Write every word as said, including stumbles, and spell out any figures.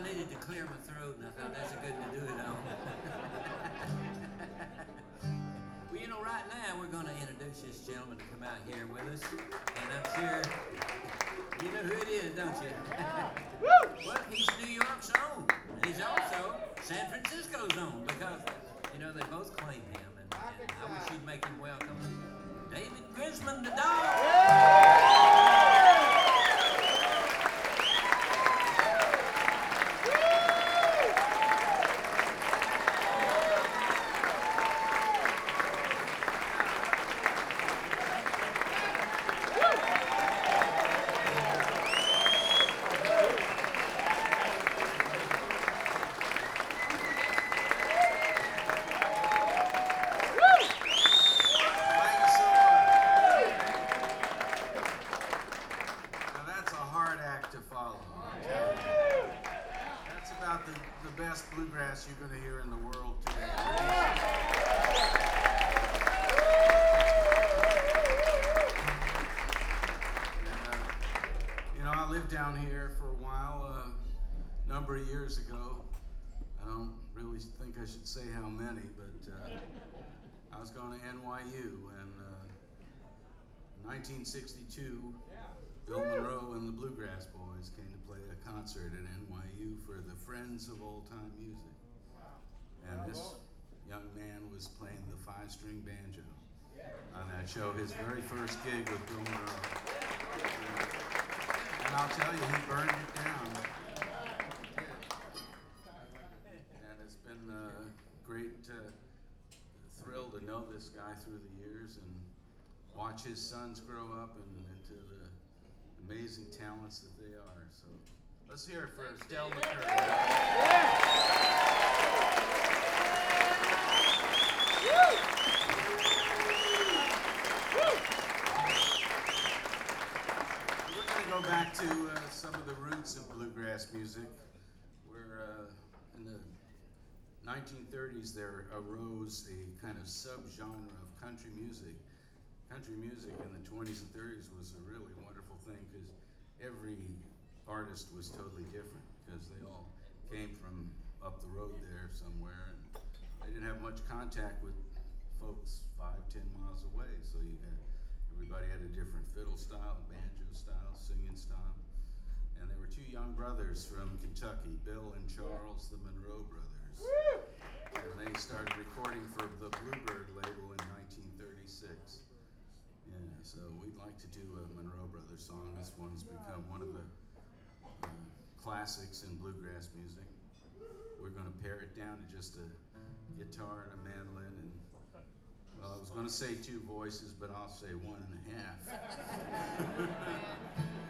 I needed to clear my throat, and I thought that's a good one to do it on. Well, you know, right now we're going to introduce this gentleman to come out here with us, and I'm sure you know who it is, don't you? Well, he's New York's own, and he's also San Francisco's own, because you know they both claim him, and, and I wish you'd make him welcome, David Grisman, the dog. Bluegrass you're going to hear in the world today. And, uh, you know, I lived down here for a while, uh, a number of years ago. I don't really think I should say how many, but uh, I was going to N Y U, and uh, in nineteen sixty-two, Bill Monroe and the Bluegrass Boys came to play a concert at N Y U for the Friends of Old Time Music. And this young man was playing the five-string banjo on that show, his very first gig with Bill Monroe. And I'll tell you, he burned it down. And it's been a great uh, thrill to know this guy through the years and watch his sons grow up and into the amazing talents that they are. So let's hear it for Del McCurry. We're going to go back to uh, some of the roots of bluegrass music, where uh, in the nineteen thirties there arose a kind of subgenre of country music. Country music in the twenties and thirties was a really wonderful thing because every artist was totally different because they all came from up the road there somewhere, and they didn't have much contact with folks five, ten miles away. So you had everybody had a different fiddle style, banjo style, singing style, and there were two young brothers from Kentucky, Bill and Charles, the Monroe brothers, and they started recording for the Bluebird label in nineteen thirty-six. Yeah, so we'd like to do a Monroe Brothers song. This one's become one of the uh, classics in bluegrass music. We're going to pare it down to just a guitar and a mandolin, and well, I was going to say two voices, but I'll say one and a half.